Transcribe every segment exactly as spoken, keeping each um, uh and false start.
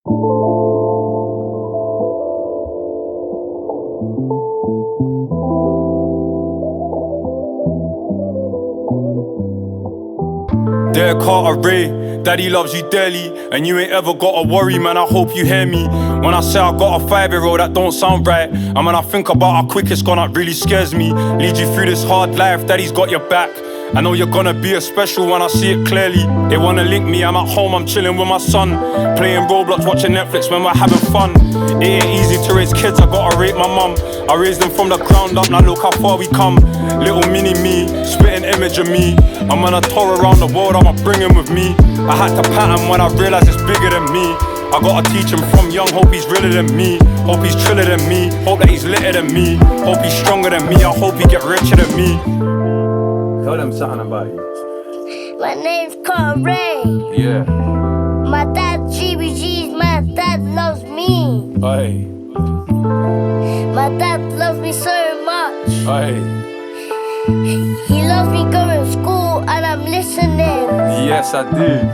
Dear Carter Ray, Daddy loves you dearly, and you ain't ever gotta worry, man, I hope you hear me. When I say I got a five-year-old, that don't sound right. And when I think about how quick it's gone, it really scares me. Lead you through this hard life, Daddy's got your back. I know you're gonna be a special when I see it clearly. They wanna link me, I'm at home, I'm chilling with my son, playing Roblox, watching Netflix when we're having fun. It ain't easy to raise kids, I gotta rate my mum. I raised them from the ground up, now look how far we come. Little mini me, spitting image of me. I'm on a tour around the world, I'ma bring him with me. I had to pat him when I realised it's bigger than me. I gotta teach him from young, hope he's realer than me. Hope he's triller than me, hope that he's litter than me. Hope he's stronger than me, I hope he get richer than me. Tell them something about you. My name's Carter Ray. Yeah. My dad G B G's, my dad loves me. Aye. My dad loves me so much. Aye. He loves me going to school and I'm listening. Yes, I do.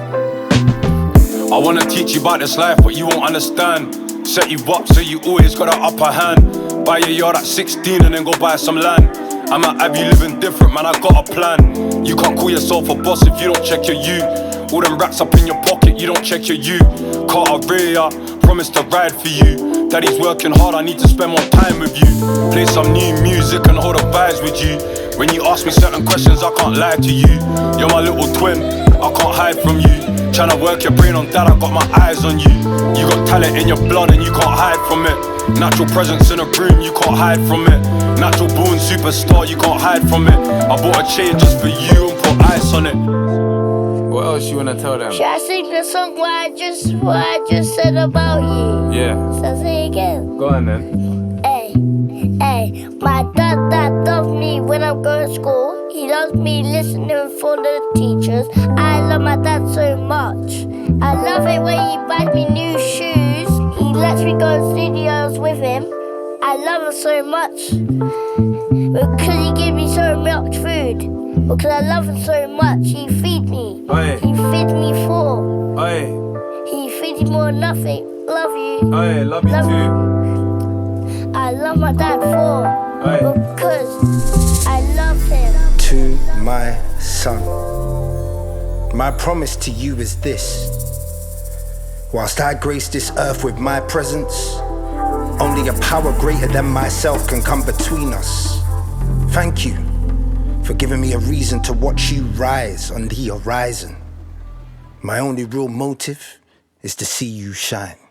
I wanna teach you about this life, but you won't understand. Set you up so you always got an upper hand. Buy your yard at sixteen and then go buy some land. I'm at Abbey living different, man, I got a plan. You can't call yourself a boss if you don't check your you. All them racks up in your pocket, you don't check your you. Carter Ray, I promise to ride for you. Daddy's working hard, I need to spend more time with you. Play some new music and hold the vibes with you. When you ask me certain questions, I can't lie to you. You're my little twin, I can't hide from you. Tryna work your brain on dad, I got my eyes on you. You got talent in your blood and you can't hide from it. Natural presence in a room, you can't hide from it. Natural born superstar, you can't hide from it. I bought a chain just for you and put ice on it. What else you wanna tell them? Should I sing the song what I just, what I just said about you? Yeah. So I say it again. Go on then. Hey, hey, my dad, dad loves me when I'm going to school. He loves me listening for the teachers. I love my dad so much. I love it when he buys me new shoes. He lets me go to studios with him. I love him so much because he gives me so much food. Because I love him so much, he feeds me. Aye. He feeds me full. Aye. He feeds me more than nothing. Love you. Aye, love you Love too. I love my dad for Aye. because I love him. To my son, my promise to you is this. Whilst I grace this earth with my presence, only a power greater than myself can come between us. Thank you for giving me a reason to watch you rise on the horizon. My only real motive is to see you shine.